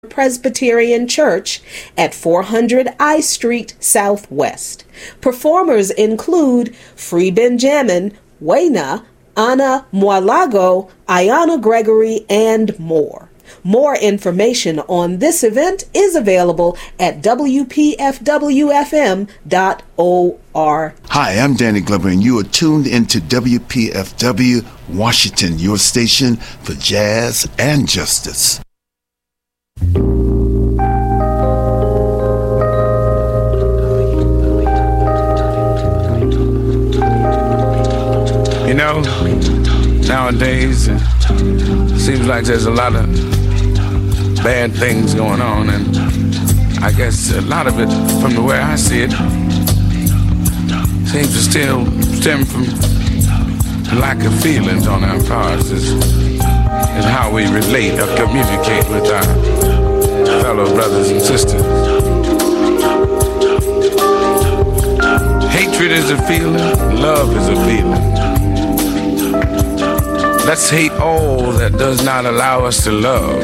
Presbyterian Church at 400 I Street Southwest. Performers include Free Benjamin, Wayna, Anna Moalago, Ayana Gregory, and more. More information on this event is available at WPFWFM.org. Hi, I'm Danny Glover, and you are tuned into WPFW Washington, your station for jazz and justice. You know, nowadays it seems like there's a lot of bad things going on, and I guess a lot of it, from the way I see it, seems to still stem from the lack of feelings on our parts and how we relate or communicate with our fellow brothers and sisters. Hatred is a feeling, love is a feeling. Let's hate all that does not allow us to love.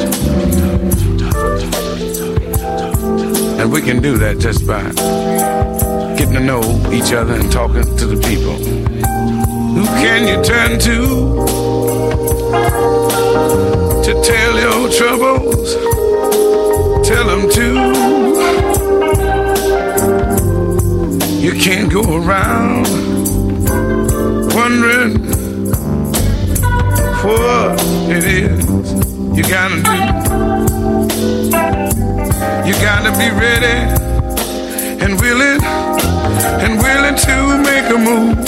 And we can do that just by getting to know each other and talking to the people. Who can you turn to tell your troubles? Tell them to. You can't go around wondering what it is you gotta do. You gotta be ready and willing to make a move.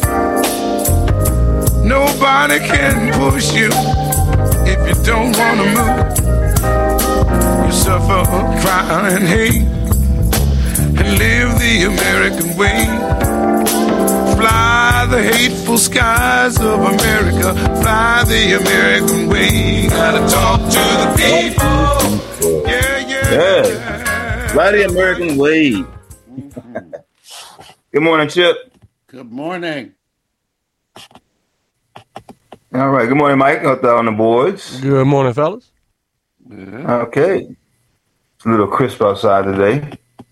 Nobody can push you if you don't wanna move. You suffer, cry and hate and live the American way. Fly the hateful skies of America. Fly the American way. Gotta talk to the people. Yeah. Fly the American way. Good morning, Chip. Good morning. All right. Good morning, Mike. Out there on the boards. Good morning, fellas. Yeah. Okay. It's a little crisp outside today.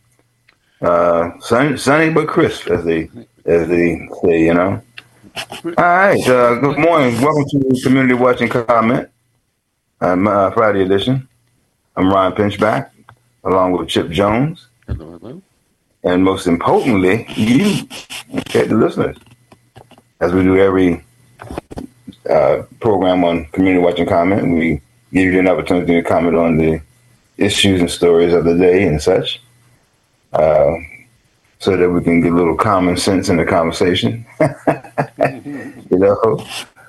Sunny but crisp, as they say, you know. All right. Good morning. Welcome to the Community Watching Comment, Friday edition. I'm Ryan Pinchback, along with Chip Jones. Hello. And most importantly, you, okay, the listeners, as we do every program on Community Watching Comment, we give you an opportunity to comment on the issues and stories of the day and such, so that we can get a little common sense in the conversation. You know,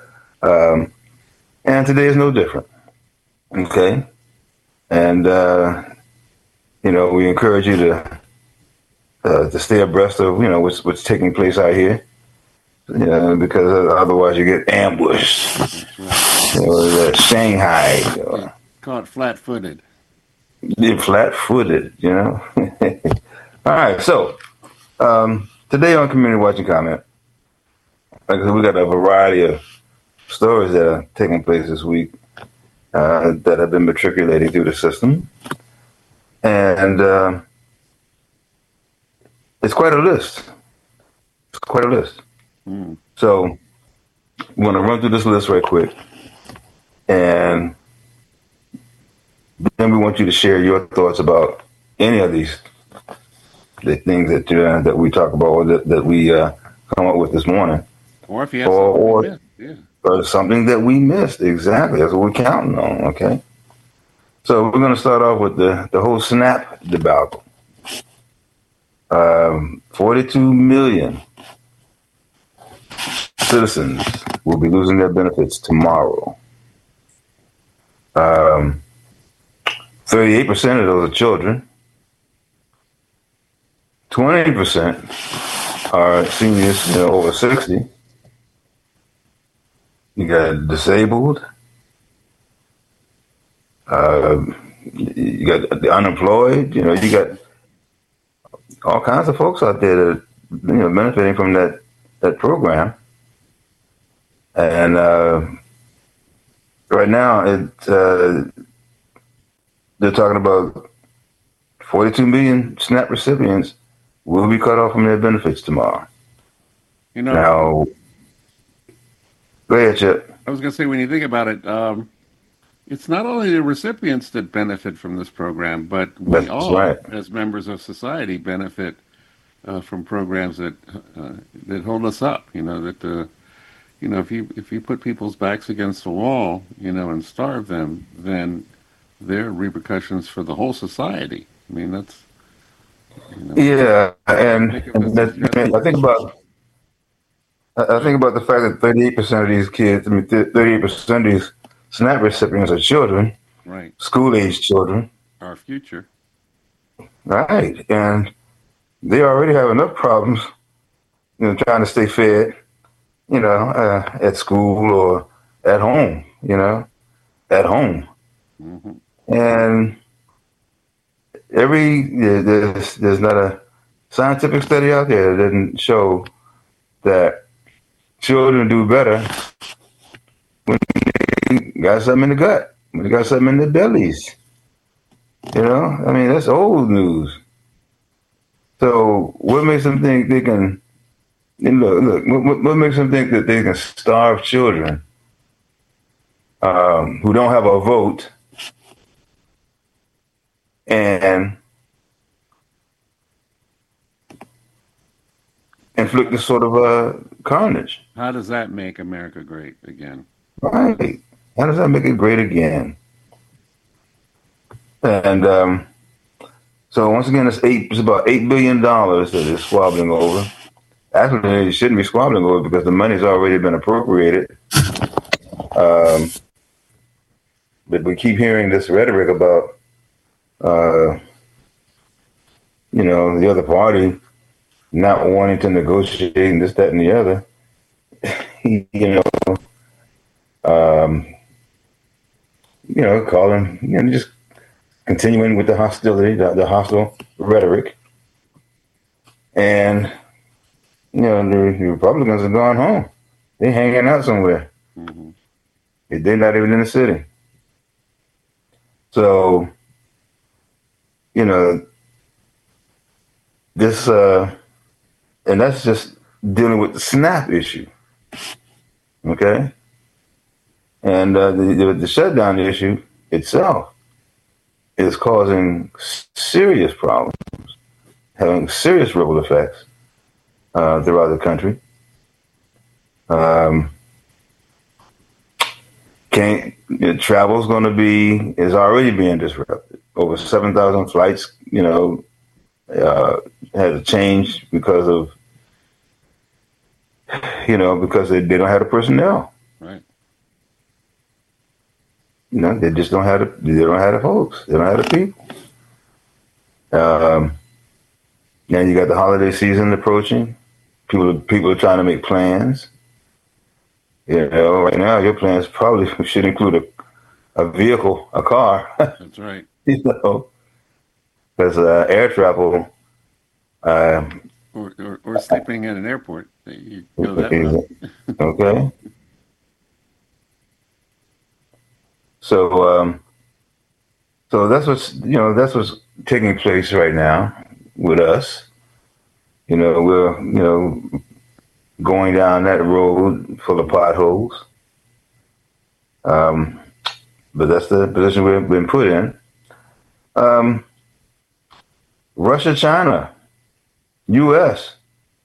and today is no different. Okay, and you know, we encourage you to stay abreast of, you know, what's taking place out here. You know, because otherwise you get ambushed. Right. You know, Shanghai. You know. Caught flat-footed. You're flat-footed, you know. All right, so today on Community Watching Comment, like I said, we got a variety of stories that are taking place this week that have been matriculating through the system. And it's quite a list. It's quite a list. Mm. So I'm going to run through this list right quick. And then we want you to share your thoughts about any of the things that we talk about or that we come up with this morning. Or if you have something or something that we missed. Exactly. That's what we're counting on, okay? So we're going to start off with the whole SNAP debacle. 42 million citizens will be losing their benefits tomorrow. 38% of those are children. 20% are seniors, you know, over 60. You got disabled. You got the unemployed. You know, you got all kinds of folks out there that, you know, benefiting from that program. And right now, the they're talking about 42 million SNAP recipients will be cut off from their benefits tomorrow. You know, Now, go ahead, Chip. I was going to say, when you think about it, it's not only the recipients that benefit from this program, but we That's all, right. as members of society, benefit from programs that hold us up. You know that if you put people's backs against the wall, and starve them, then there are repercussions for the whole society. I mean, that's Yeah, and I think about the fact that 38% of these kids, 38% of these SNAP recipients are children, right, school-age children. our future. Right, and they already have enough problems, trying to stay fed, at school or at home, at home. Mm-hmm. And there's not a scientific study out there that doesn't show that children do better when they got something in the gut, when they got something in their bellies. I mean, that's old news. So what makes them think they can, look, what makes them think that they can starve children who don't have a vote and inflict this sort of carnage? How does that make America great again? Right. How does that make it great again? And so once again, it's about $8 billion that they're squabbling over. Actually, they shouldn't be squabbling over because the money's already been appropriated. But we keep hearing this rhetoric about, the other party not wanting to negotiate and this, that, and the other. Calling, just continuing with the hostility, the hostile rhetoric. And, the Republicans have gone home. They're hanging out somewhere. Mm-hmm. They're not even in the city. So, this, and that's just dealing with the SNAP issue. Okay? And the shutdown issue itself is causing serious problems, having serious ripple effects throughout the country. Travel is already being disrupted. Over 7,000 flights, had to change because of, because they don't have the personnel. Right. They just don't have the folks. They don't have the people. Now you got the holiday season approaching. People are trying to make plans. Right now your plans probably should include a vehicle, a car. That's right. Because air travel. Or sleeping at an airport. You go that way. Okay. So that's what's taking place right now with us. We're going down that road full of potholes. But that's the position we've been put in. Russia, China, U.S.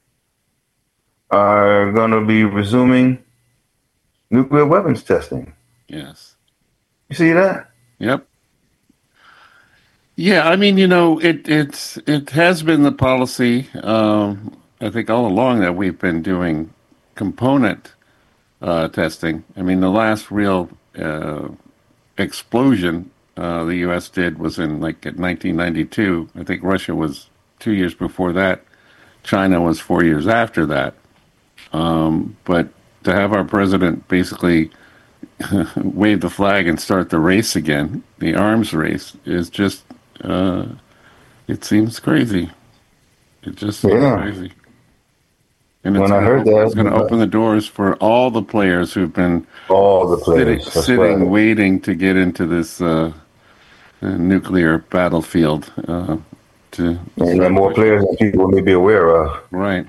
are going to be resuming nuclear weapons testing. Yes. You see that? Yep. Yeah, I mean, it has been the policy, I think all along, that we've been doing component testing. I mean, the last real explosion the U.S. did was in 1992. I think Russia was 2 years before that. China was 4 years after that. But to have our president basically wave the flag and start the race again, the arms race, is just, it seems crazy. It just seems crazy. And it's going to open the doors for all the players who've been all the players sitting waiting to get into this nuclear battlefield. To And there are more players than people may be aware of. Right.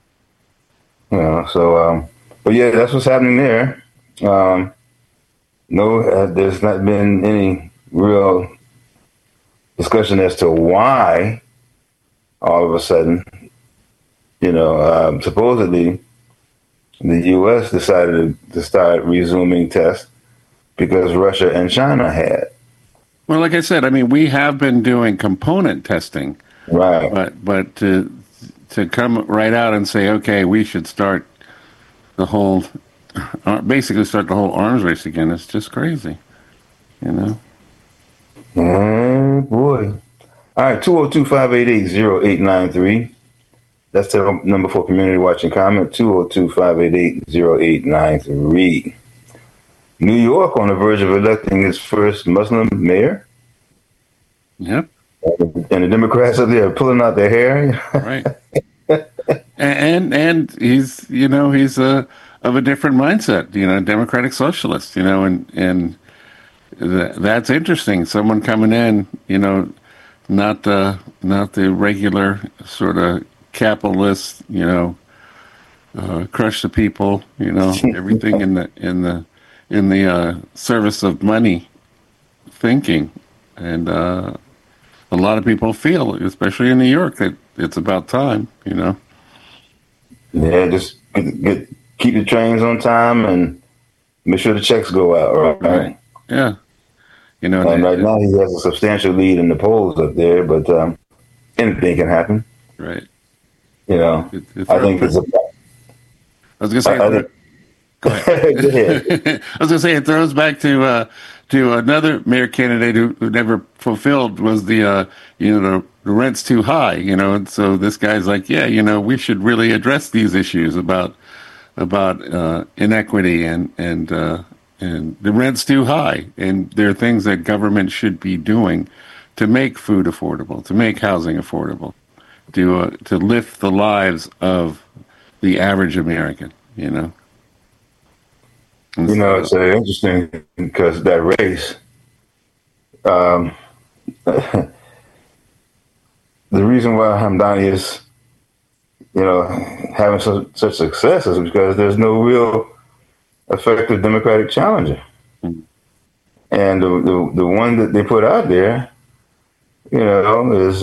So, but yeah, that's what's happening there. No, there's not been any real discussion as to why all of a sudden, supposedly the U.S. decided to start resuming tests because Russia and China had. Well, like I said, I mean, we have been doing component testing, right? But to come right out and say, okay, we should start basically start the whole arms race again, it's just crazy, Oh, boy. All right, 202-588-0893. That's the number for community watching comment, 202-588-0893. New York on the verge of electing its first Muslim mayor. Yep. And the Democrats up there are pulling out their hair. Right. and he's of a different mindset, democratic socialist, and that's interesting. Someone coming in, not the regular sort of capitalist, crush the people, everything in the service of money thinking. And a lot of people feel, especially in New York, that it's about time, Yeah, just keep the trains on time and make sure the checks go out, right? Yeah. And right now he has a substantial lead in the polls up there, but anything can happen. Right. I think it's I was going to say, go ahead. I was going to say it throws back to another mayor candidate who never fulfilled was the rent's too high, and so this guy's like, yeah, we should really address these issues about inequity and the rent's too high, and there are things that government should be doing to make food affordable, to make housing affordable, to lift the lives of the average American, It's interesting because that race, the reason why Hamdani is, having such success is because there's no real effective Democratic challenger. Mm-hmm. And the one that they put out there, is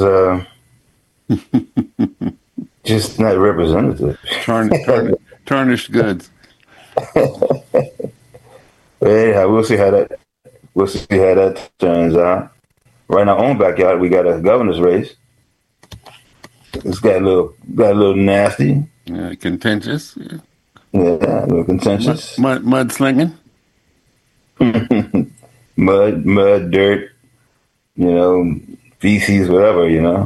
just not representative. Tarnished goods. Yeah, we'll see how that turns out. Right now, own backyard, we got a governor's race. It's got a little nasty. Contentious. Yeah, a little contentious. Mud slinging. mud, dirt, feces, whatever,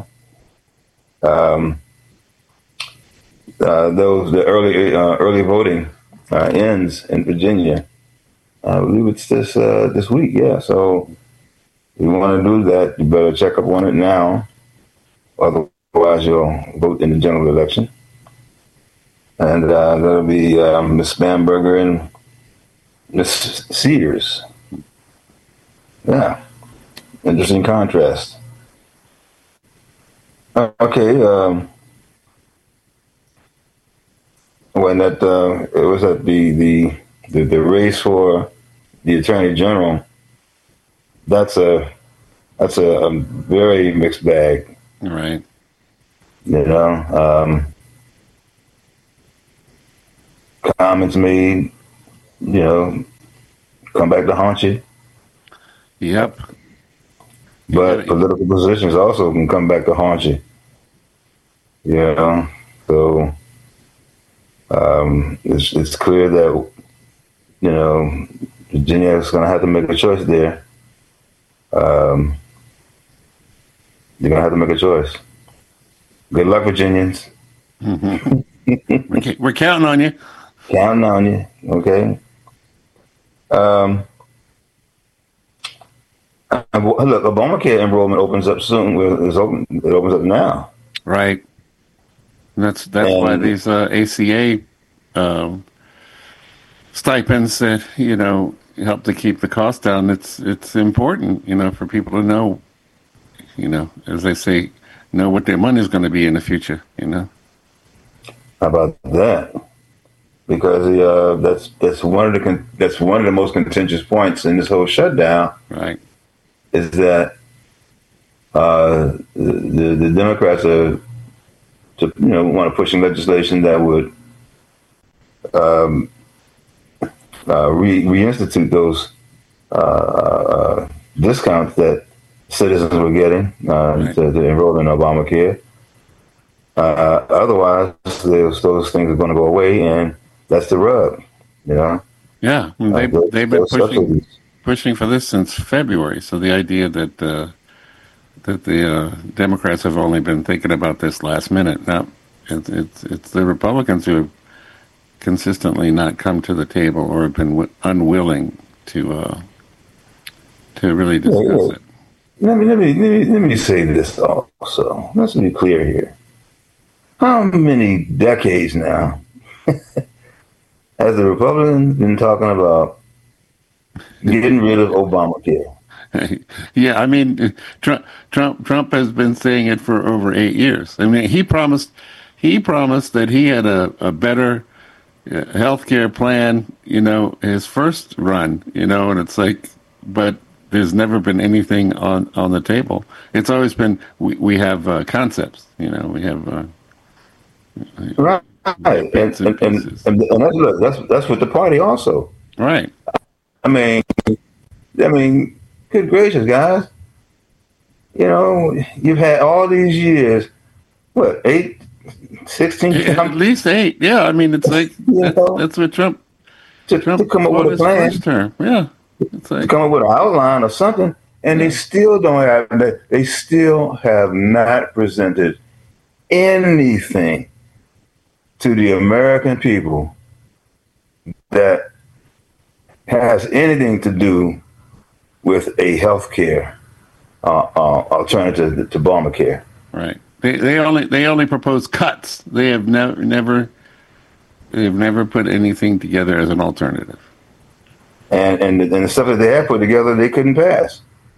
the early voting ends in Virginia. I believe it's this week. Yeah, so if you want to do that, you better check up on it now. Otherwise, you'll vote in the general election, and that'll be Miss Bamberger and Miss Cedars. Yeah, interesting contrast. Okay. When it was at the race for the Attorney General, that's a very mixed bag. Right. Comments made, come back to haunt you. Yep. But political positions also can come back to haunt you. So it's clear that Virginia is going to have to make a choice there. You're going to have to make a choice. Good luck, Virginians. Mm-hmm. We're counting on you. Counting on you. Okay. Look, Obamacare enrollment opens up soon. It opens up now. Right. That's why these ACA stipends that help to keep the cost down. It's important, for people to know, as they say, know what their money is going to be in the future. How about that? Because that's one of the most contentious points in this whole shutdown. Right. Is that the Democrats are want to push in legislation that would reinstitute those discounts that citizens were getting to enroll in Obamacare. Otherwise, those things are going to go away, and that's the rub, Yeah, they've been pushing for this since February. So the idea that the Democrats have only been thinking about this last minute. Now, it's the Republicans who have consistently not come to the table or have been unwilling to really discuss it. Let me say this also. Let's be clear here. How many decades now has the Republicans been talking about getting rid of Obamacare? Yeah, I mean, Trump has been saying it for over 8 years. I mean, he promised that he had a better health care plan, his first run, and it's like, but there's never been anything on the table. It's always been, we have concepts, we have right, and that's with the party also. Right. I mean, good gracious, guys. You've had all these years, 16? At least 8. Yeah, I mean, it's like, that's what Trump to come up with a plan. First term. Yeah. It's like, to come up with an outline or something, and they still have not presented anything to the American people that has anything to do with a health care alternative to Obamacare. Right. They only propose cuts. They have never put anything together as an alternative. And the stuff that they have put together, they couldn't pass.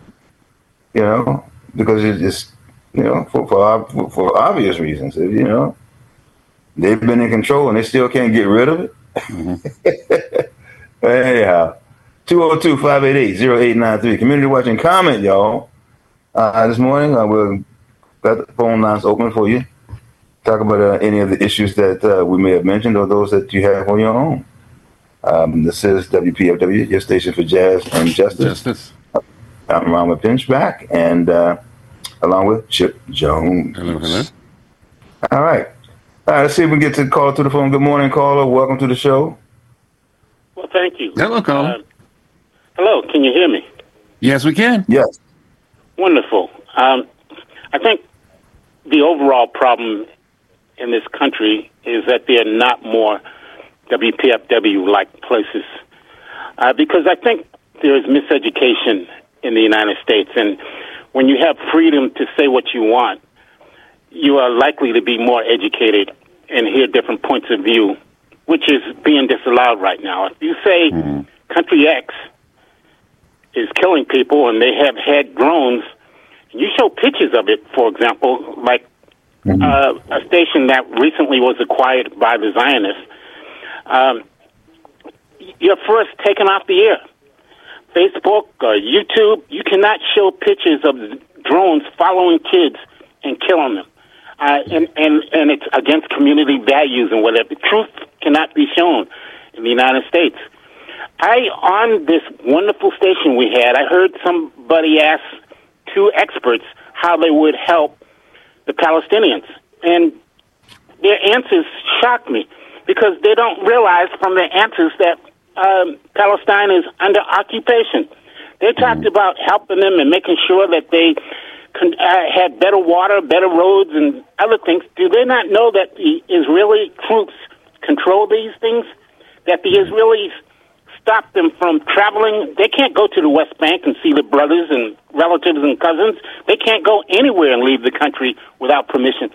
Because it's just for obvious reasons. They've been in control and they still can't get rid of it. Mm-hmm. Anyhow, 202-588-0893. Community Watch and comment, y'all. This morning, we'll got the phone lines open for you. Talk about any of the issues that we may have mentioned or those that you have on your own. This is WPFW, your station for jazz and justice. I'm Rama Pinchback, and along with Chip Jones. Hello. All right. Let's see if we can get to the caller to the phone. Good morning, caller. Welcome to the show. Well, thank you. Hello, caller. Hello, can you hear me? Yes, we can. Yes. Wonderful. I think the overall problem in this country is that there are not more WPFW-like places. Because I think there is miseducation in the United States. And when you have freedom to say what you want, you are likely to be more educated and hear different points of view, which is being disallowed right now. If you say Country X is killing people and they have had drones, and you show pictures of it, for example, like a station that recently was acquired by the Zionists, you're first taken off the air. Facebook or YouTube, you cannot show pictures of drones following kids and killing them. And it's against community values and whatever. The truth cannot be shown in the United States. On this wonderful station we had, I heard somebody ask two experts how they would help the Palestinians. And their answers shocked me because they don't realize from their answers that Palestine is under occupation. They talked about helping them and making sure that they had better water, better roads, and other things. Do they not know that the Israeli troops control these things? That the Israelis stop them from traveling? They can't go to the West Bank and see their brothers and relatives and cousins. They can't go anywhere and leave the country without permission.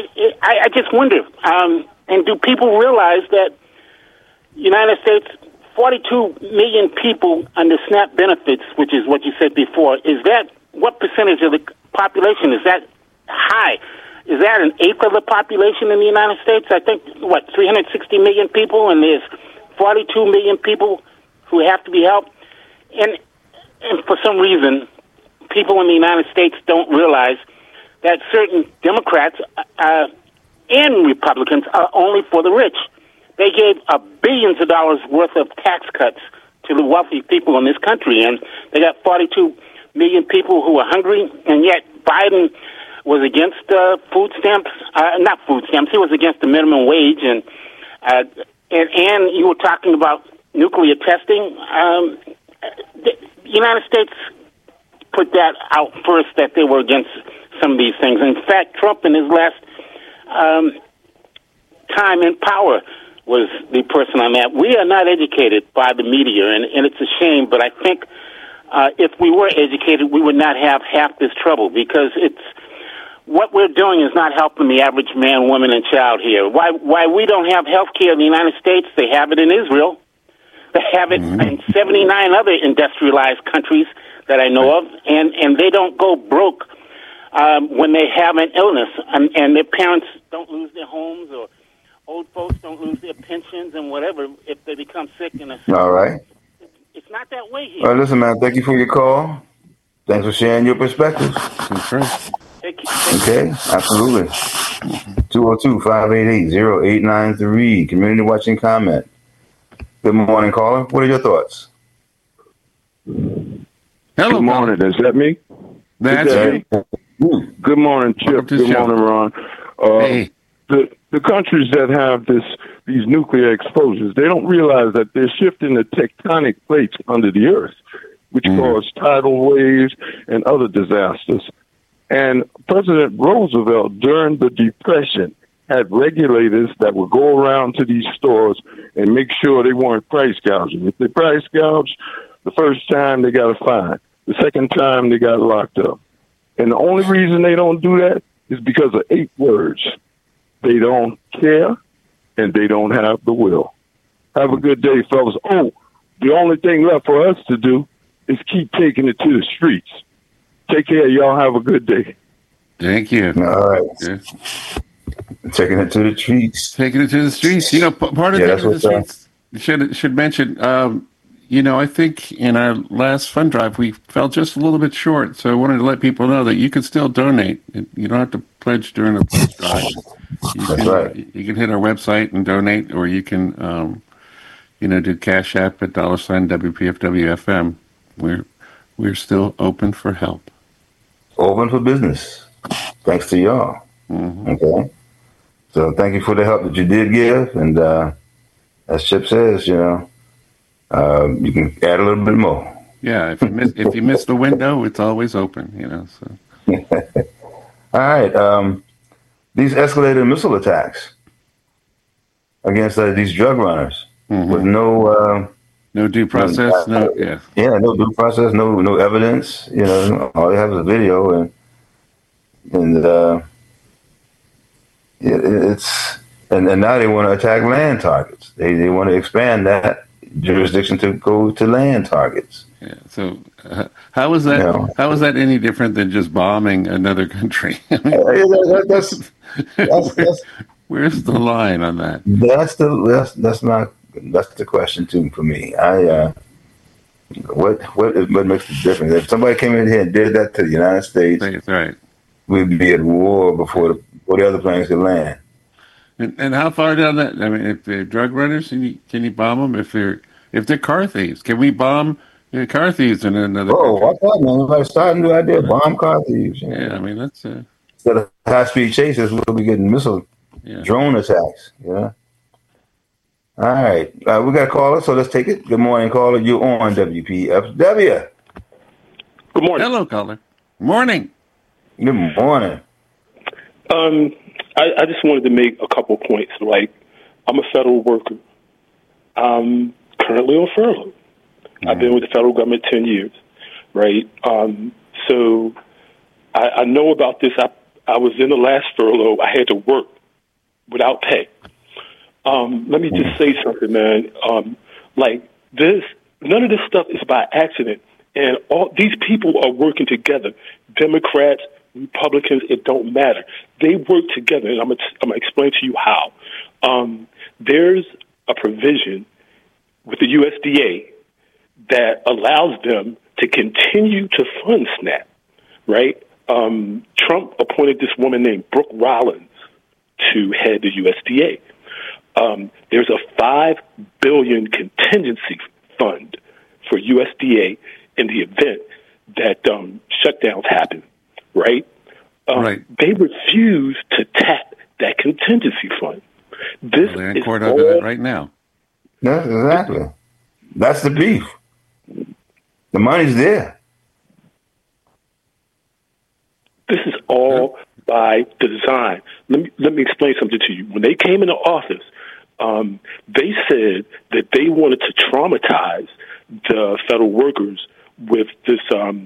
I just wonder, and do people realize that United States 42 million people under SNAP benefits, which is what you said before. Is that what percentage of the population? Is that high? Is that an eighth of the population in the United States? I think, 360 million people, and there's 42 million people who have to be helped. And for some reason, people in the United States don't realize that certain Democrats and Republicans are only for the rich. They gave billions of dollars worth of tax cuts to the wealthy people in this country, and they got 42 million people who are hungry, and yet Biden was against food stamps, not food stamps, he was against the minimum wage, and you were talking about nuclear testing. The United States put that out first, that they were against some of these things. In fact, Trump in his last time in power was the person on that. We are not educated by the media, and it's a shame, but I think if we were educated, we would not have half this trouble, because what we're doing is not helping the average man, woman, and child here. Why we don't have health care in the United States, they have it in Israel. They have it in 79 other industrialized countries that I know of, and they don't go broke when they have an illness, and their parents don't lose their homes, or old folks don't lose their pensions and whatever if they become sick. All right. It's not that way here. All right, listen, man, thank you for your call. Thanks for sharing your perspectives. That's right. Okay, absolutely. 202-588-0893. Community watching comment. Good morning, caller. What are your thoughts? Hello. Good morning. Is that me? That's me. Good morning, Chip. Good morning, Ron. Hey. The countries that have these nuclear explosions, they don't realize that they're shifting the tectonic plates under the earth, which cause tidal waves and other disasters. And President Roosevelt, during the Depression, had regulators that would go around to these stores and make sure they weren't price gouging. If they price gouged, the first time they got a fine. The second time they got locked up. And the only reason they don't do that is because of 8 words. They don't care, and they don't have the will. Have a good day, fellas. Oh, the only thing left for us to do is keep taking it to the streets. Take care. Y'all have a good day. Thank you. All right. Yeah. Taking it to the streets. Taking it to the streets. You know, part of taking it to the streets should mention, I think in our last fund drive, we fell just a little bit short. So I wanted to let people know that you can still donate. You don't have to pledge during the pledge drive. That's right. You can hit our website and donate, or you can, do Cash App at $WPFWFM. We're still open for help. Open for business. Thanks to y'all. Mm-hmm. Okay. So thank you for the help that you did give. And as Chip says, you can add a little bit more. Yeah, if you miss the window, it's always open, So. All right. These escalated missile attacks against these drug runners with no due process, no due process, no evidence. All they have is a video, and now they want to attack land targets. They want to expand that jurisdiction to go to land targets. Yeah. So how is that? How is that any different than just bombing another country? Where's the line on that? That's the question too for me. What makes the difference? If somebody came in here and did that to the United States, that's right, we'd be at war before the other planes could land. And how far down that? I mean, if they're drug runners, can you bomb them? If they're car thieves, can we bomb car thieves in another country? What's that, man? Everybody's starting a new idea. Bomb car thieves. Yeah, I mean, that's... Instead of high-speed chases, we'll be getting missile drone attacks. Yeah. All right. We got a caller, so let's take it. Good morning, caller. You're on WPFW. Good morning. Hello, caller. Morning. Good morning. I just wanted to make a couple points. Like, I'm a federal worker. I'm currently on furlough. I've been with the federal government 10 years, right? So I know about this. I was in the last furlough. I had to work without pay. Let me just say something, man. Like, None of this stuff is by accident. And all these people are working together. Democrats, Republicans, it don't matter. They work together, and I'm gonna explain to you how. There's a provision with the USDA that allows them to continue to fund SNAP, right? Trump appointed this woman named Brooke Rollins to head the USDA. There's a $5 billion contingency fund for USDA in the event that shutdowns happen, right? Right. They refuse to tap that contingency fund. They're in court over that right now. Yeah, exactly. That's the beef. The money's there. This is all by design. Let me explain something to you. When they came into office, they said that they wanted to traumatize the federal workers with this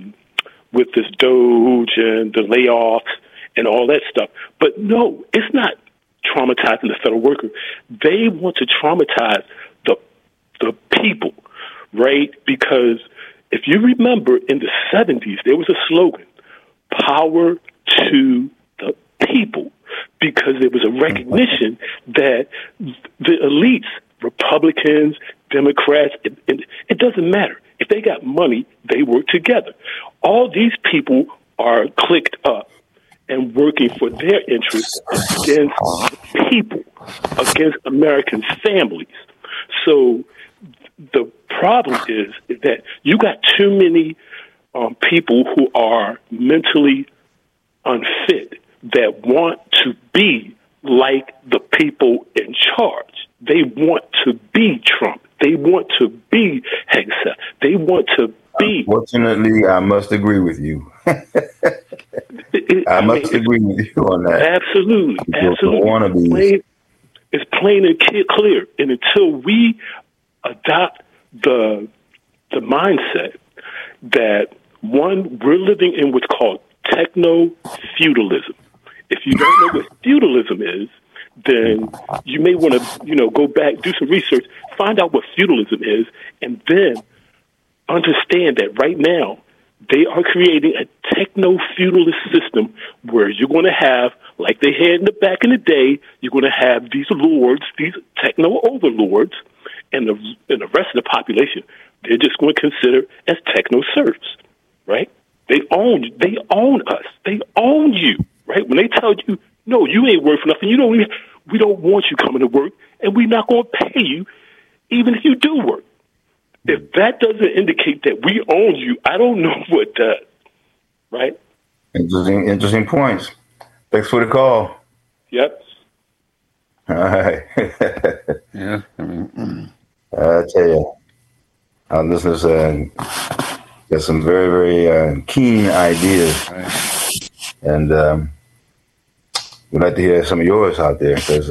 Doge and the layoffs and all that stuff. But no, it's not traumatizing the federal worker. They want to traumatize the people, right? Because if you remember in the 70s, there was a slogan, power to the people, because there was a recognition that the elites, Republicans, Democrats, it doesn't matter. If they got money, they work together. All these people are clicked up and working for their interests against people, against American families. So the problem is that you got too many people who are mentally unfit that want to be like the people in charge. They want to be Trump. They want to be Hegseth. They want to be. Unfortunately, I must agree with you. I must agree with you on that. Absolutely. Absolutely. It's plain and clear. And until we adopt the mindset that, one, we're living in what's called techno-feudalism. If you don't know what feudalism is, then you may want to, go back, do some research, find out what feudalism is, and then understand that right now they are creating a techno-feudalist system where you're going to have, like they had back in the day, you're going to have these lords, these techno-overlords, and the rest of the population, they're just going to consider as techno-serfs, right? They own us. They own you, right? When they tell you, no, you ain't worth nothing. We don't want you coming to work, and we're not going to pay you, even if you do work. If that doesn't indicate that we own you, I don't know what does, right? Interesting points. Thanks for the call. Yep. All right. Yeah, I tell you, our listeners got some very, very keen ideas. right. And we'd like to hear some of yours out there, because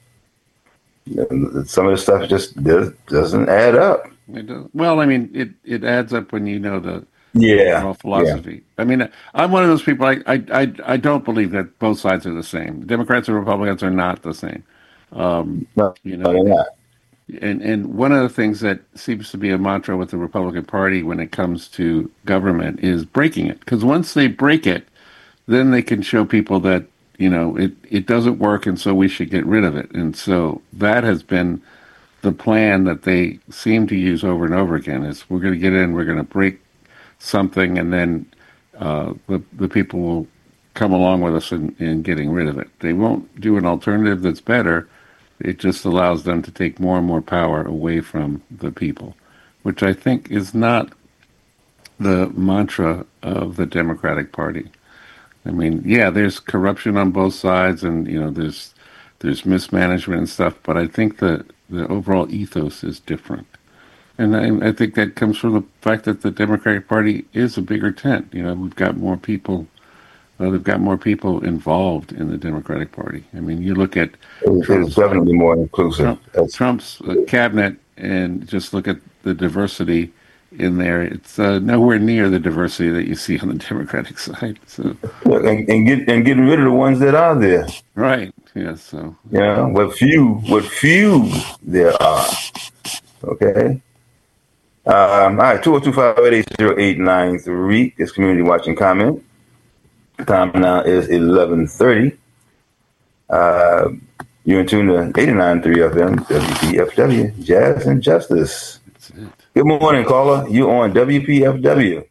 some of the stuff just doesn't add up. It does. Well, it adds up when you know the overall philosophy. Yeah. I'm one of those people. I don't believe that both sides are the same. Democrats and Republicans are not the same. No, they're not. And one of the things that seems to be a mantra with the Republican Party when it comes to government is breaking it. Because once they break it, then they can show people that, it doesn't work, and so we should get rid of it. And so that has been the plan that they seem to use over and over again, is we're going to get in, we're going to break something, and then the people will come along with us in getting rid of it. They won't do an alternative that's better. It just allows them to take more and more power away from the people, which I think is not the mantra of the Democratic Party. There's corruption on both sides, and there's mismanagement and stuff, but I think the overall ethos is different. And I think that comes from the fact that the Democratic Party is a bigger tent. We've got more people. They've got more people involved in the Democratic Party. You look at Trump's, definitely more inclusive. Trump's cabinet, and just look at the diversity in there. It's nowhere near the diversity that you see on the Democratic side. So, and getting rid of the ones that are there. Right. Yeah. So. Yeah. What few there are. Okay. All right, 202-588-0893 is community watching comment. The time now is 11:30. You're in tune to 89.3 FM, WPFW, Jazz and Justice. That's it. Good morning, caller. You on WPFW.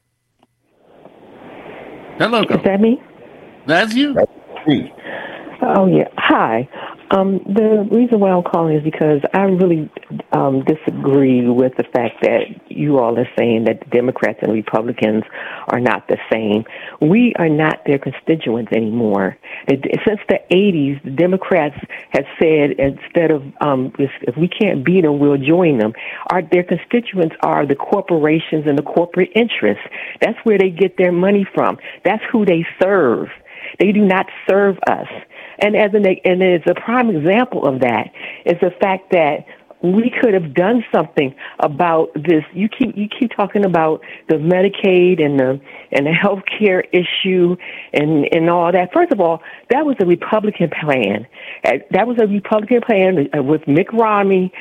Hello, Is that me? That's you. That's me. Oh, yeah. Hi. The reason why I'm calling is because I really disagree with the fact that you all are saying that the Democrats and Republicans are not the same. We are not their constituents anymore. Since the 80s, the Democrats have said instead of if we can't beat them, we'll join them. Their constituents are the corporations and the corporate interests. That's where they get their money from. That's who they serve. They do not serve us. And as a prime example of that is the fact that we could have done something about this. You keep talking about the Medicaid and the healthcare issue and all that. First of all, that was a Republican plan. That was a Republican plan with Rick Romney,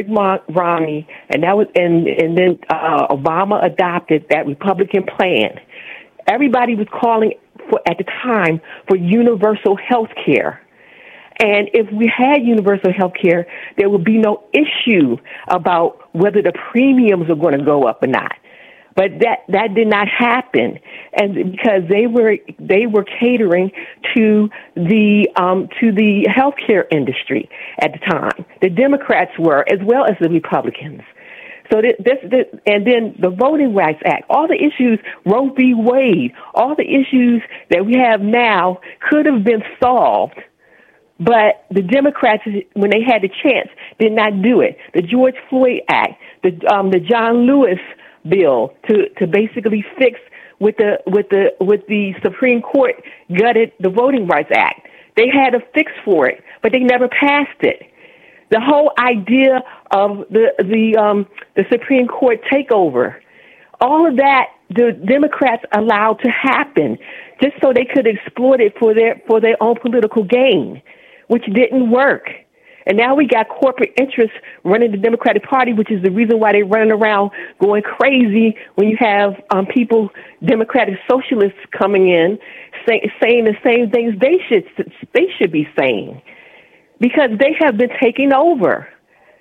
and that was and then Obama adopted that Republican plan. Everybody was calling at the time for universal health care. And if we had universal health care, there would be no issue about whether the premiums are going to go up or not. But that did not happen, and because they were catering to the healthcare industry at the time. The Democrats were, as well as the Republicans. So and then the Voting Rights Act, all the issues, Roe v. Wade, all the issues that we have now could have been solved, but the Democrats, when they had the chance, did not do it. The George Floyd Act, the John Lewis bill to basically fix with the Supreme Court gutted the Voting Rights Act. They had a fix for it, but they never passed it. The whole idea of the Supreme Court takeover, all of that, the Democrats allowed to happen just so they could exploit it for their own political gain, which didn't work. And now we got corporate interests running the Democratic Party, which is the reason why they're running around going crazy when you have people, Democratic socialists coming in saying the same things they should be saying. Because they have been taking over.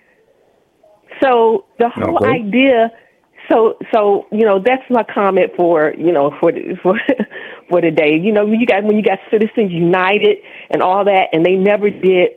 So the whole idea, so that's my comment for today. When you got Citizens United and all that, and they never did,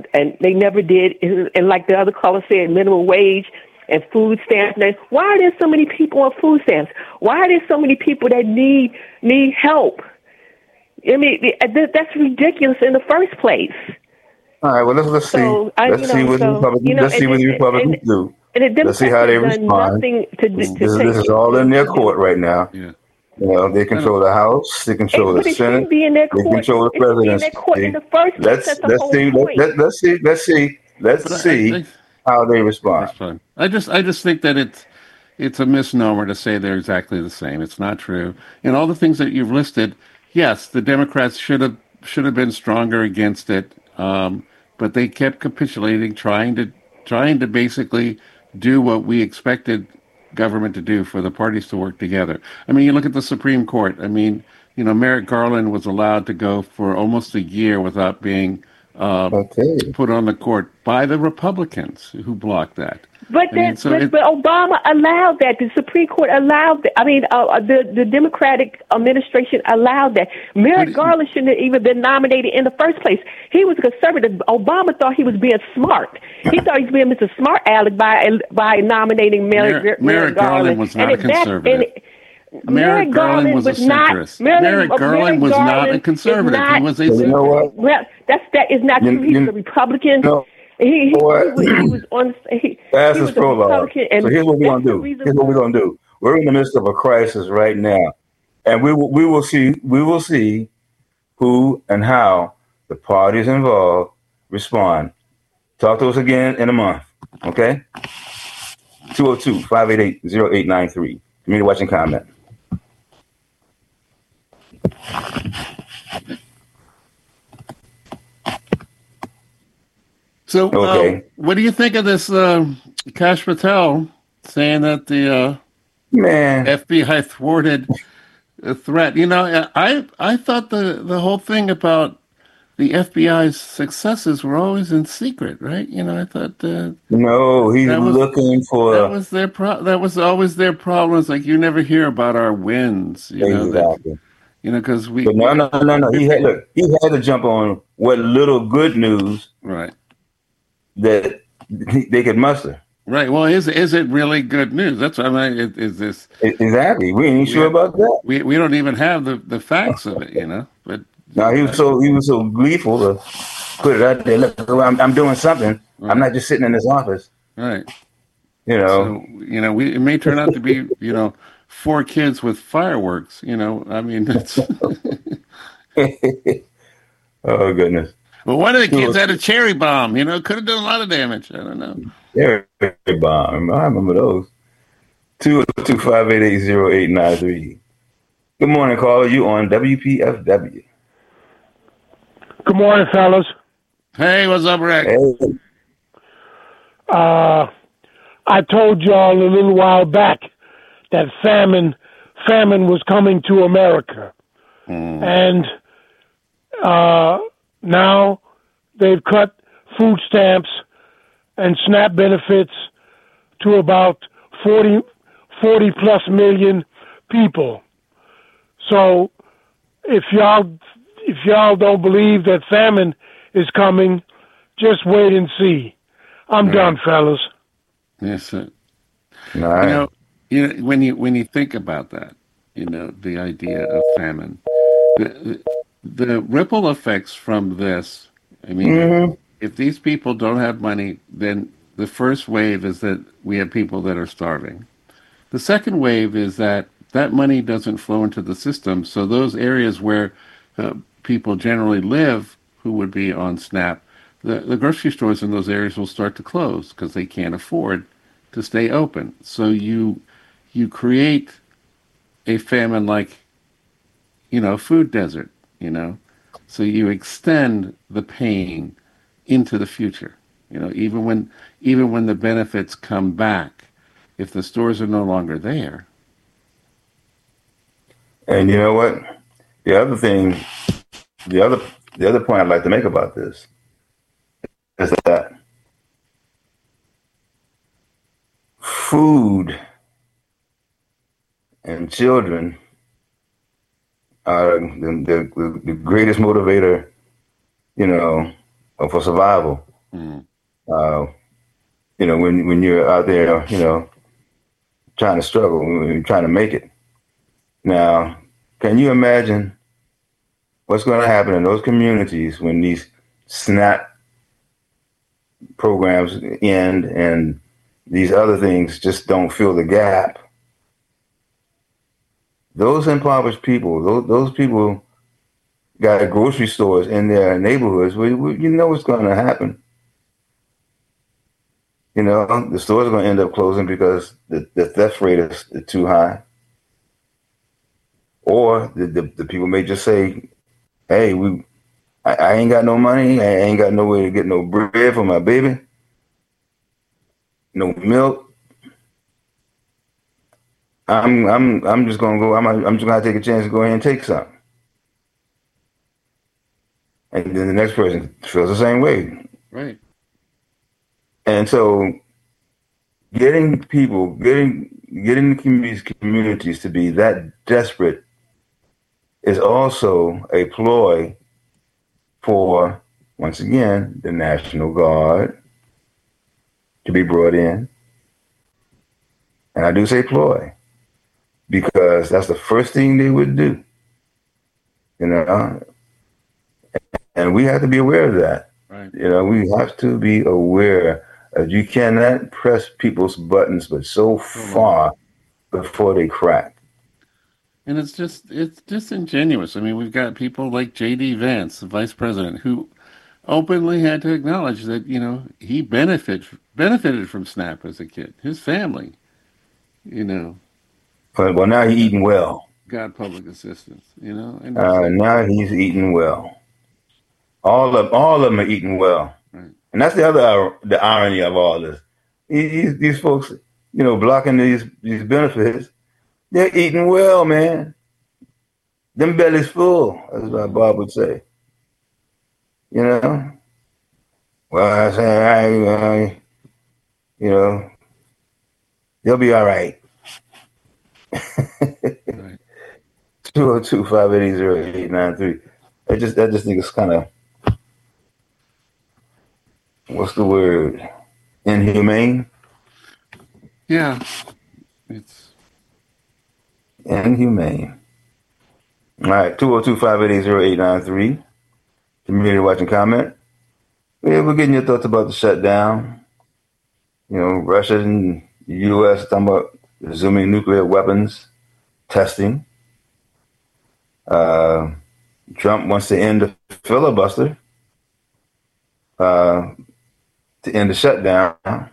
and like the other caller said, minimum wage and food stamps. Why are there so many people on food stamps? Why are there so many people that need help? I mean, that's ridiculous in the first place. All right. Well, let's see. Let's see what the Republicans do. Let's see how they respond. This is all in their court right now. Yeah. They control the House. They control the Senate. They control the presidency. Let's see how they respond. I just think that it's a misnomer to say they're exactly the same. It's not true. And all the things that you've listed, yes, the Democrats should have been stronger against it. But they kept capitulating, trying to basically do what we expected government to do, for the parties to work together. I mean, you look at the Supreme Court. I mean, Merrick Garland was allowed to go for almost a year without being put on the court by the Republicans who blocked that. But Obama allowed that. The Supreme Court allowed that. I mean, the Democratic administration allowed that. Merrick Garland shouldn't have even been nominated in the first place. He was a conservative. Obama thought he was being smart. He thought he was being Mr. Smart Aleck by nominating Merrick Garland. Was not a conservative. Merrick Garland was a centrist. Merrick Garland was not a conservative. He was a centrist. Well, that is not true. He's a Republican. No. He was on. That's his prologue. So here's what we're gonna do. We're in the midst of a crisis right now, and we will see who and how the parties involved respond. Talk to us again in a month, okay? 202-588-0893. Community watching comment. So, what do you think of this Kash Patel saying that the Man, FBI thwarted a threat. I thought the whole thing about the FBI's successes were always in secret, right? I thought no, he's that was looking that for was that was always their problem. It's like you never hear about our wins, exactly. because But no. He had to jump on what little good news right. that they could muster. Right. Well, is it really good news? That's what I mean. Is this Exactly? We ain't sure about that. we don't even have the facts of it, But No, he was so gleeful to put it out there. Look, I'm doing something. right. I'm not just sitting in this office. Right. So it may turn out to be 4 kids with fireworks. I mean, that's. Oh goodness. Well, one of the kids had a cherry bomb. Could have done a lot of damage. I don't know. Cherry bomb. I remember those. 202-588-0893. Good morning, caller. You on WPFW? Good morning, fellas. Hey, what's up, Rick? Hey. I told y'all a little while back that famine was coming to America. And now they've cut food stamps and SNAP benefits to about 40 plus million people. So if y'all don't believe that famine is coming, just wait and see. I'm done, fellas. Yes, sir. All right. When you think about that, the idea of famine, the ripple effects from this. I mean, if these people don't have money, then the first wave is that we have people that are starving. The second wave is that money doesn't flow into the system. So those areas where people generally live who would be on SNAP, the grocery stores in those areas will start to close because they can't afford to stay open. So you create a famine like, food desert, So you extend the pain into the future. Even when the benefits come back, if the stores are no longer there. And you know what? The other point I'd like to make about this is that food and children are the greatest motivator, for survival. When you're out there, trying to struggle, trying to make it. Now, can you imagine what's going to happen in those communities when these SNAP programs end and these other things just don't fill the gap? Those impoverished people, those people got grocery stores in their neighborhoods. You know what's going to happen. The stores are going to end up closing because the theft rate is too high. Or the people may just say, hey, I ain't got no money. I ain't got no way to get no bread for my baby. No milk. I'm just gonna go. I'm just gonna take a chance to go ahead and take some. And then the next person feels the same way. Right. And so getting the communities to be that desperate is also a ploy for, once again, the National Guard to be brought in. And I do say ploy because that's the first thing they would do. And we have to be aware of that. Right. We have to be aware that you cannot press people's buttons but so far before they crack. And it's disingenuous. I mean, we've got people like J.D. Vance, the vice president, who openly had to acknowledge that, he benefited from SNAP as a kid. His family, Well, now he's eating well. Got public assistance, And now he's eating well. All of them are eating well. Right. And that's the irony of all this. These folks, blocking these benefits, they're eating well, man. Them bellies full, as Bob would say. Well, I say, they'll be all right. 202-580-0893. I just think it's kind of, what's the word? Inhumane? Yeah. It's inhumane. All right, 202-580-0893. Community watching comment. Yeah, we're getting your thoughts about the shutdown. Russia and the U.S. talking about resuming nuclear weapons testing. Trump wants to end the filibuster, to end the shutdown.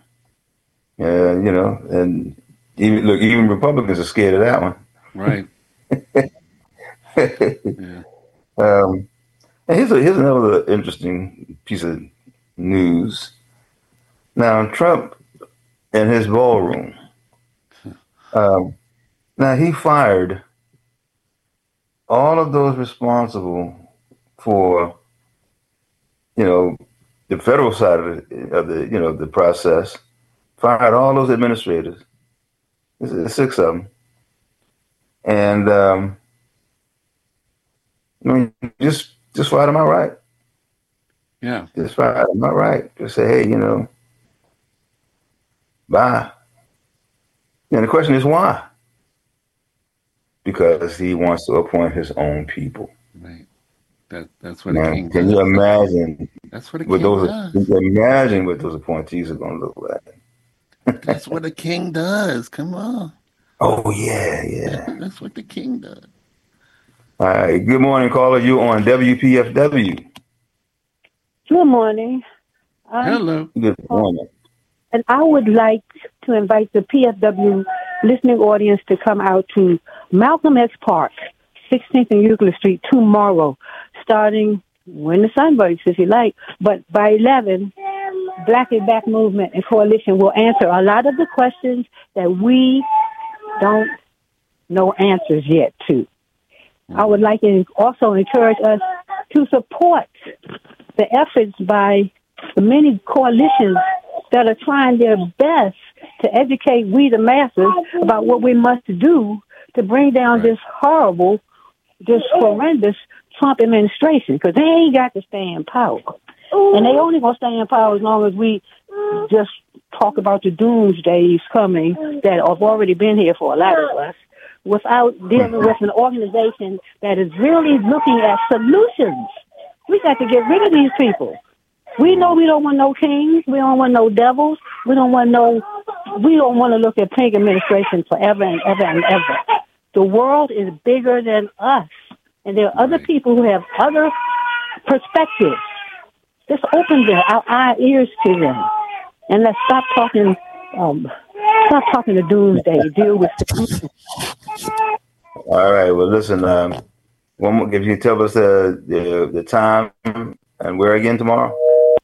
And even Republicans are scared of that one. Right. Yeah. And here's another interesting piece of news. Now, Trump and his ballroom. Now, he fired all of those responsible for, the federal side of the process. Fired all those administrators. There's 6 of them. And just fired them outright. Yeah. Just fired them outright. Just say, hey, bye. And the question is why? Because he wants to appoint his own people. Right. That's what a king does. Can you imagine? That's what a king does. Can you imagine what those appointees are going to look like? That's what a king does. Come on. Oh, yeah. That's what the king does. All right. Good morning, caller. You on WPFW. Good morning. Hello. Good morning. And I would like to invite the PFW listening audience to come out to Malcolm X Park, 16th and Euclid Street, tomorrow, starting when the sun breaks, if you like. But by 11, Black is Back Movement and Coalition will answer a lot of the questions that we don't know answers yet to. I would like to also encourage us to support the efforts by the many coalitions that are trying their best to educate we, the masses, about what we must do to bring down this horrible, this horrendous Trump administration, because they ain't got to stay in power. And they only going to stay in power as long as we just talk about the doomsdays coming that have already been here for a lot of us, without dealing with an organization that is really looking at solutions. We got to get rid of these people. We know we don't want no kings. We don't want no devils. We don't want to look at pink administration forever and ever and ever. The world is bigger than us. And there are other people who have other perspectives. Just open our ears to them. And let's stop talking to doomsday. Deal with solutions. All right. Well, listen, one more, if you tell us the time and where again tomorrow?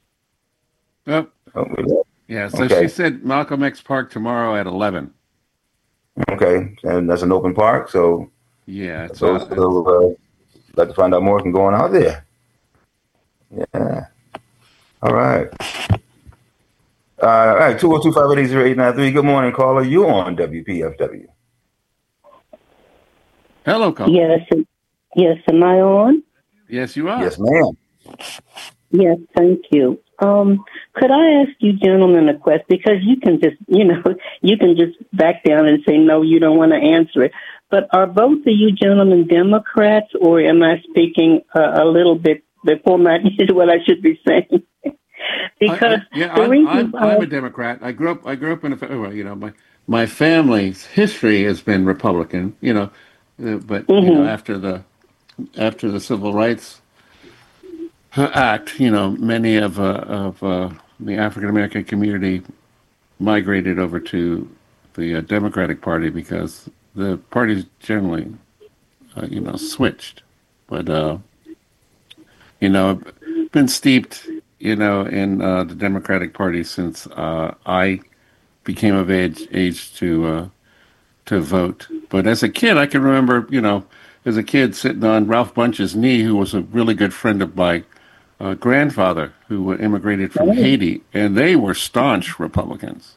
Oh, yeah. So she said Malcolm X Park tomorrow at 11. Okay, and that's an open park, so yeah. Like to find out more, can go on out there. Yeah. All right. All right. 202-580-0893. Good morning, caller. You on WPFW? Hello, caller. Yes. Am I on? Yes, you are. Yes, ma'am. Yes, thank you. Could I ask you gentlemen a question? Because you can just back down and say, no, you don't want to answer it. But are both of you gentlemen Democrats, or am I speaking a little bit before what I should be saying? Because I'm a Democrat. I grew up in my family's history has been Republican, but after the Civil Rights Act, many of the African American community migrated over to the Democratic Party because the parties generally, switched. But been steeped, in the Democratic Party since I became of age to vote. But as a kid, I can remember, as a kid sitting on Ralph Bunche's knee, who was a really good friend of my grandfather, who immigrated from Haiti, and they were staunch Republicans.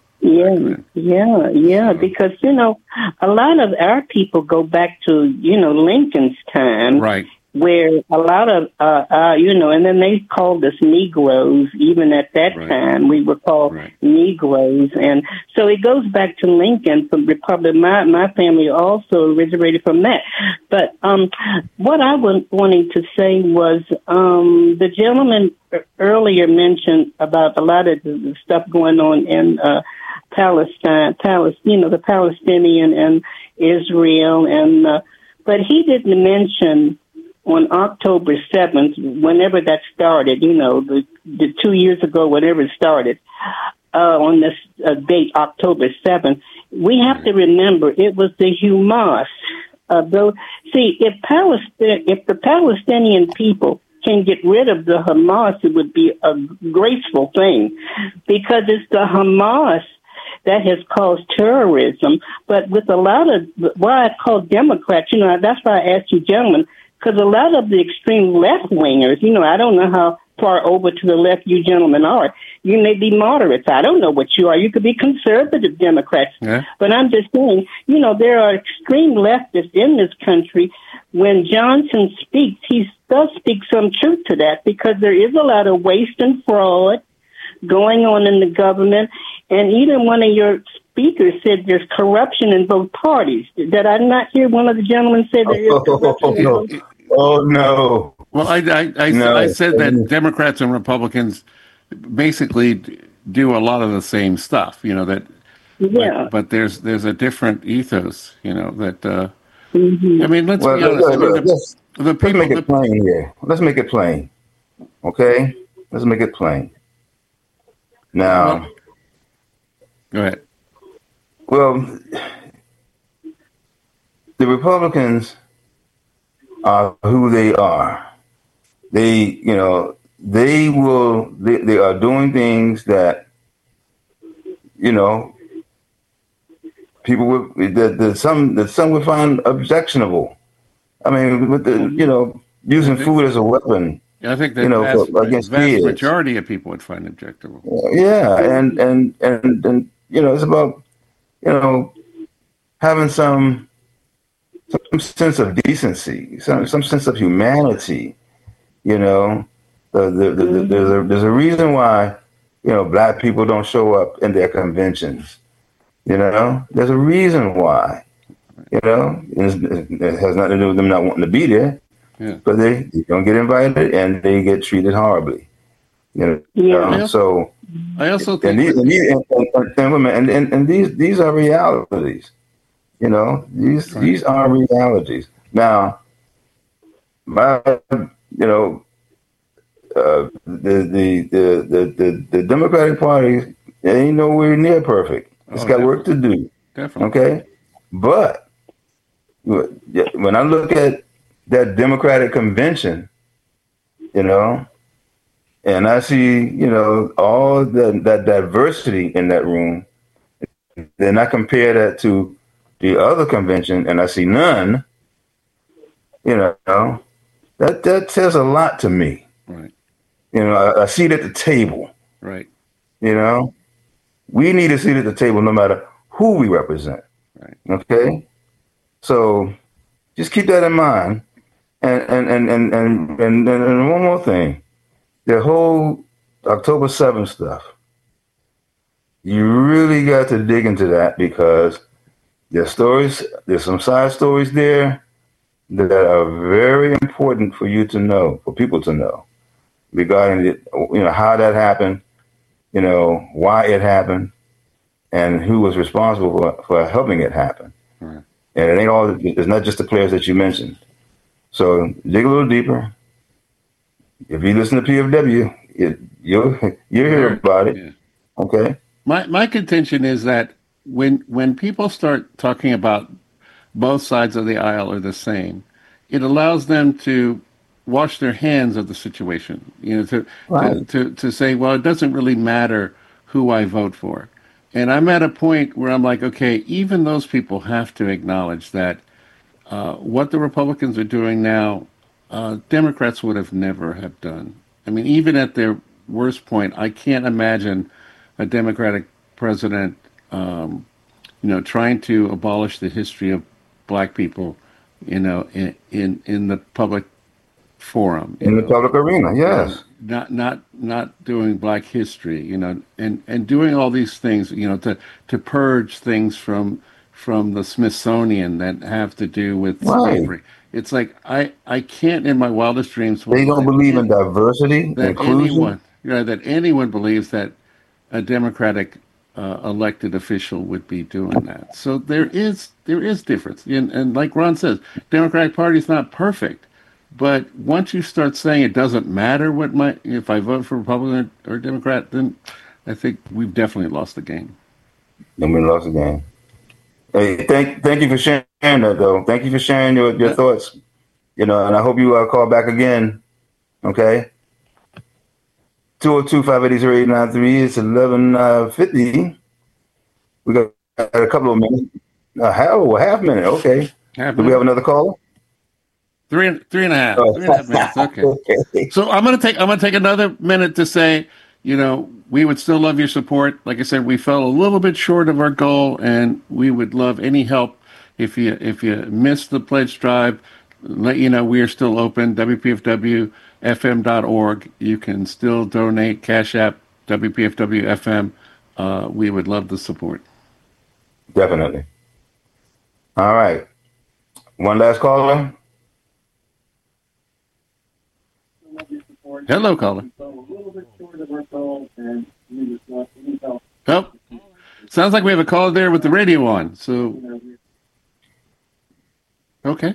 Yeah. Because a lot of our people go back to Lincoln's time, right? Where a lot of and then they called us Negroes. Even at that time, we were called Negroes, and so it goes back to Lincoln from Republic. My family also originated from that. But what I was wanting to say was the gentleman earlier mentioned about a lot of the stuff going on in Palestine, the Palestinian and Israel, and but he didn't mention on October 7th, whenever that started, the 2 years ago, whenever it started, on this date, October 7th, we have to remember it was the Hamas. If the Palestinian people can get rid of the Hamas, it would be a graceful thing, because it's the Hamas that has caused terrorism. But with a lot of why I call Democrats, that's why I asked you gentlemen, because a lot of the extreme left-wingers, I don't know how far over to the left you gentlemen are. You may be moderates. I don't know what you are. You could be conservative Democrats. Yeah. But I'm just saying, there are extreme leftists in this country. When Johnson speaks, he does speak some truth to that, because there is a lot of waste and fraud going on in the government. And even one of your speakers said there's corruption in both parties. Did I not hear one of the gentlemen say there is corruption? Oh, no. Well, I said that Democrats and Republicans basically do a lot of the same stuff, Yeah. But there's a different ethos, that. I mean, let's be honest. Let's make it plain here. Let's make it plain. Okay? Let's make it plain. Now. Go ahead. Well, the Republicans are who they are. They are doing things that, people would, that some would find objectionable. I mean, with using food as a weapon. I think that against vast kids. Majority of people would find objectionable. Yeah, and it's about having some sense of decency, some sense of humanity. There's a reason why black people don't show up in their conventions. There's a reason why. It has nothing to do with them not wanting to be there. Yeah. But they don't get invited and they get treated horribly. So I also think these are realities. These are realities. Now, the Democratic Party ain't nowhere near perfect. It's got work to do. Definitely. Okay, but when I look at that Democratic convention, and I see, all that diversity in that room, then I compare that to the other convention and I see none, that says a lot to me. Right. I see it at the table. Right. We need a seat at the table no matter who we represent. Right. Okay? So just keep that in mind. And one more thing. The whole October 7th stuff, you really got to dig into that, because there's some side stories there that are very important for you to know, for people to know, regarding how that happened, why it happened, and who was responsible for helping it happen. Right. And it's not just the players that you mentioned. So dig a little deeper. If you listen to PFW, you'll hear about it. Yeah. Okay. My contention is that when people start talking about both sides of the aisle are the same, it allows them to wash their hands of the situation. To say, well, it doesn't really matter who I vote for. And I'm at a point where I'm like, okay, even those people have to acknowledge that what the Republicans are doing now, Democrats would have never have done. I mean, even at their worst point, I can't imagine a Democratic president, trying to abolish the history of black people, in the public forum, in the public arena. Yes, not doing Black history, and doing all these things, to purge things from the Smithsonian that have to do with slavery. It's like I can't in my wildest dreams. They don't believe in diversity, inclusion. That anyone believes that a Democratic elected official would be doing that. So there is difference, and like Ron says, Democratic Party is not perfect, but once you start saying it doesn't matter if I vote for Republican or Democrat, then I think we've definitely lost the game. Then we lost the game. Hey, thank you for sharing that, though. Thank you for sharing your thoughts. And I hope you call back again. Okay. 202-580-0893. It's 11:50. We got a couple of minutes. Half minute. Okay. Do we have another caller? Three and a half. 3.5 minutes. Okay. Okay. So I'm gonna take another minute to say, we would still love your support. Like I said, we fell a little bit short of our goal, and we would love any help. If you missed the pledge drive, let you know we are still open. WPFWFM.org. You can still donate. Cash App WPFWFM. We would love the support. Definitely. All right. One last caller. Hello, caller. Oh, sounds like we have a caller there with the radio on. So, okay.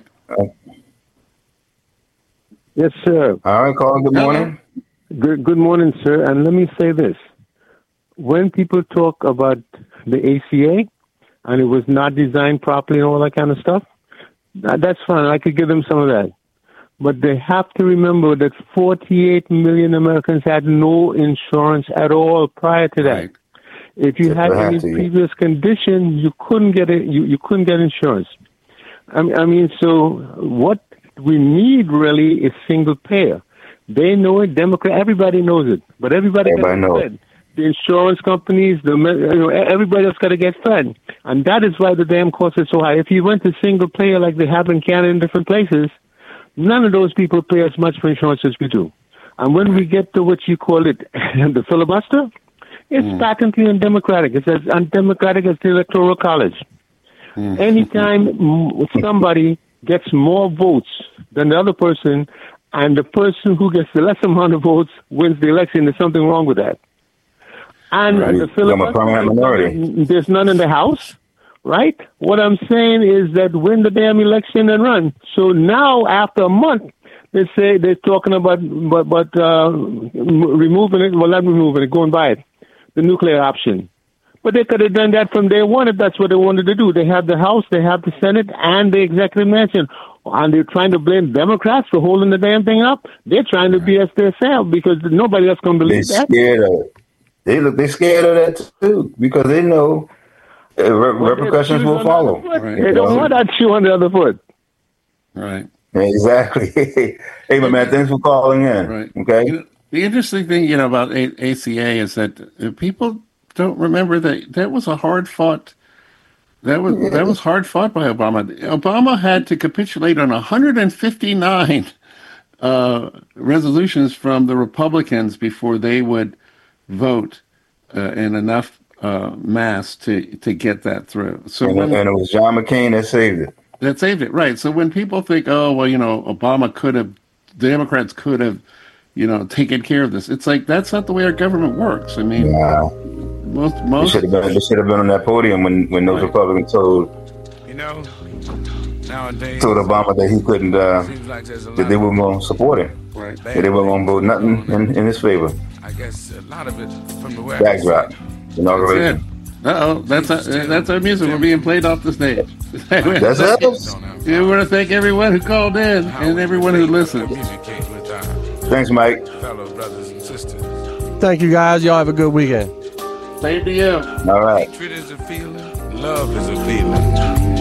Yes, sir. All right, caller. Good morning. Good morning, sir. And let me say this: when people talk about the ACA and it was not designed properly and all that kind of stuff, that's fine. I could give them some of that. But they have to remember that 48 million Americans had no insurance at all prior to that. Right. If you had any previous condition, you couldn't get it. You couldn't get insurance. I mean, so what we need really is single payer. They know it. Democrat, everybody knows it, but everybody knows it. The insurance companies, everybody else got to get fed, and that is why the damn cost is so high. If you went to single payer like they have in Canada in different places, none of those people pay as much for insurance as we do. And when we get to what you call it, the filibuster, it's patently undemocratic. It's as undemocratic as the Electoral College. Anytime somebody gets more votes than the other person, and the person who gets the less amount of votes wins the election, there's something wrong with that. And the filibuster, there's none in the House. Right? What I'm saying is that win the damn election and run. So now, after a month, they say they're talking about removing it. Well, not removing it, going by it, the nuclear option. But they could have done that from day one if that's what they wanted to do. They have the House, they have the Senate, and the Executive Mansion. And they're trying to blame Democrats for holding the damn thing up. They're trying to BS themselves because nobody else can believe that. Scared of it. They're scared of that too because they know repercussions will follow. Right. They don't want that shoe on the other foot. Right. Exactly. Hey, my man, thanks for calling in. Right. Okay. The interesting thing, about ACA is that people don't remember that was a hard fought. That was hard fought by Obama. Obama had to capitulate on 159 resolutions from the Republicans before they would vote in enough mass to get that through. So and it was John McCain that saved it. That saved it, right? So when people think, oh well, Obama the Democrats could have, taken care of this. It's like that's not the way our government works. I mean, most they should have been on that podium when those Republicans told Obama that he couldn't that they weren't going to support him. Right. That they weren't going to vote nothing in his favor. I guess a lot of it from the backdrop. Inauguration. That's our music. We're being played off the stage. That's us. We want to thank everyone who called in and everyone who listened. Thanks, Mike. Fellow brothers and sisters. Thank you, guys. Y'all have a good weekend. Same to you. All right. Hatred is a feeling. Love is a feeling.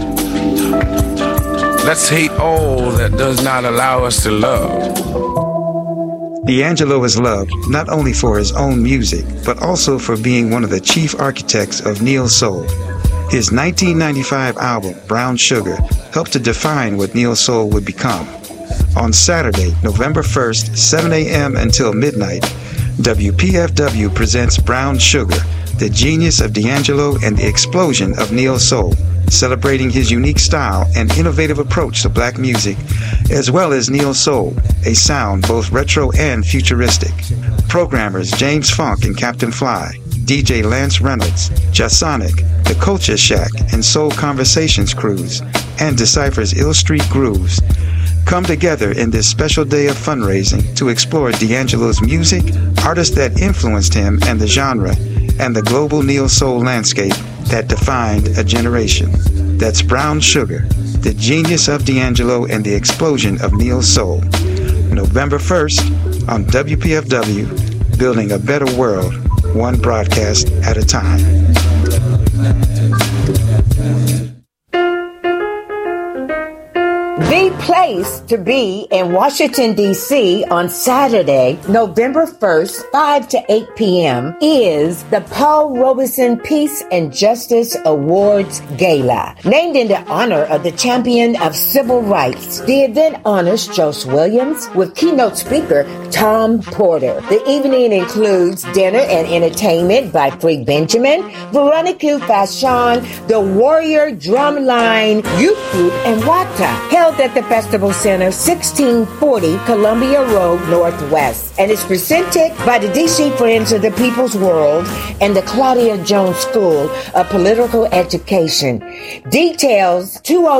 Let's hate all that does not allow us to love. D'Angelo is loved not only for his own music, but also for being one of the chief architects of neo soul. His 1995 album, Brown Sugar, helped to define what neo soul would become. On Saturday, November 1st, 7 a.m. until midnight, WPFW presents Brown Sugar, the genius of D'Angelo and the explosion of neo soul, celebrating his unique style and innovative approach to black music, as well as neo soul, a sound both retro and futuristic. Programmers James Funk and Captain Fly, DJ Lance Reynolds, Jasonic, The Culture Shack, and Soul Conversations crews, and Decipher's Ill Street Grooves come together in this special day of fundraising to explore D'Angelo's music, artists that influenced him and the genre, and the global neo-soul landscape that defined a generation. That's Brown Sugar, the genius of D'Angelo and the explosion of neo-soul. November 1st on WPFW, building a better world, one broadcast at a time. The place to be in Washington, D.C. on Saturday, November 1st, 5 to 8 p.m. is the Paul Robeson Peace and Justice Awards Gala. Named in the honor of the champion of civil rights, the event honors Jose Williams with keynote speaker Tom Porter. The evening includes dinner and entertainment by Free Benjamin, Veronica Fashion, the Warrior Drumline Youth Group, and Wata, held at the Festival Center, 1640 Columbia Road Northwest, and is presented by the DC Friends of the People's World and the Claudia Jones School of Political Education. Details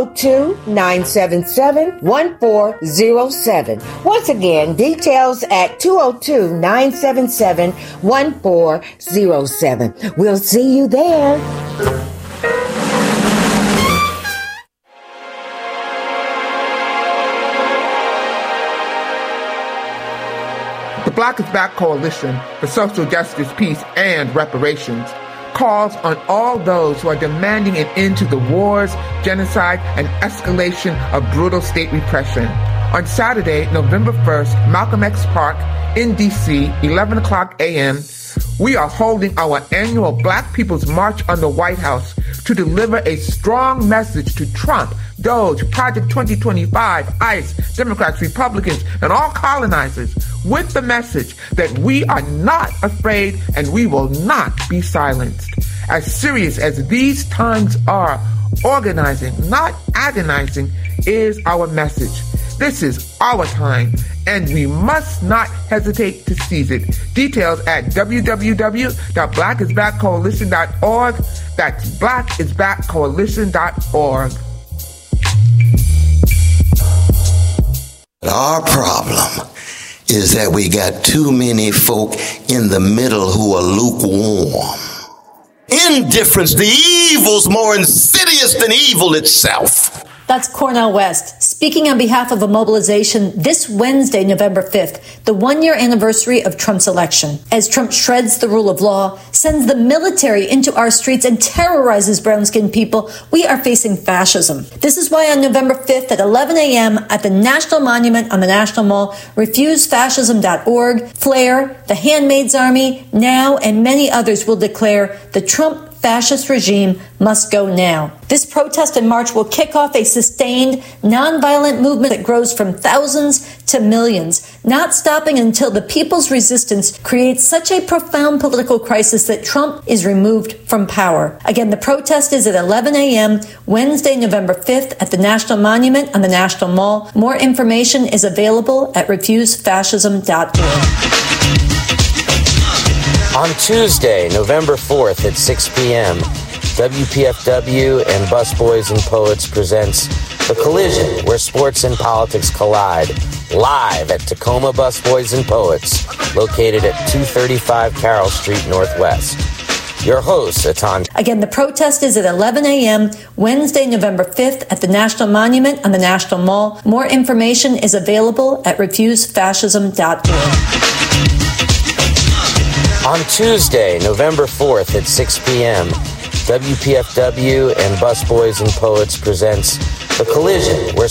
202-977-1407. Once again, details at 202-977-1407. We'll see you there. The Black is Back Coalition for Social Justice, Peace, and Reparations calls on all those who are demanding an end to the wars, genocide, and escalation of brutal state repression. On Saturday, November 1st, Malcolm X Park in D.C., 11 o'clock a.m., we are holding our annual Black People's March on the White House to deliver a strong message to Trump, Doge, Project 2025, ICE, Democrats, Republicans, and all colonizers with the message that we are not afraid and we will not be silenced. As serious as these times are, organizing, not agonizing, is our message. This is our time, and we must not hesitate to seize it. Details at www.blackisbackcoalition.org. That's blackisbackcoalition.org. Our problem is that we got too many folk in the middle who are lukewarm. Indifference, the evil's more insidious than evil itself. That's Cornel West, speaking on behalf of a mobilization this Wednesday, November 5th, the one-year anniversary of Trump's election. As Trump shreds the rule of law, sends the military into our streets, and terrorizes brown-skinned people, we are facing fascism. This is why on November 5th at 11 a.m. at the National Monument on the National Mall, refusefascism.org, Flair, the Handmaid's Army, NOW, and many others will declare the Trump fascist regime must go now. This protest and march will kick off a sustained, nonviolent movement that grows from thousands to millions, not stopping until the people's resistance creates such a profound political crisis that Trump is removed from power. Again, the protest is at 11 a.m. Wednesday, November 5th at the National Monument on the National Mall. More information is available at refusefascism.org. On Tuesday, November 4th at 6 p.m., WPFW and Busboys and Poets presents The Collision, where sports and politics collide, live at Tacoma Busboys and Poets, located at 235 Carroll Street Northwest. Your host, Atan. Again, the protest is at 11 a.m. Wednesday, November 5th at the National Monument on the National Mall. More information is available at refusefascism.org. On Tuesday, November 4th at 6 p.m., WPFW and Busboys and Poets presents The Collision, where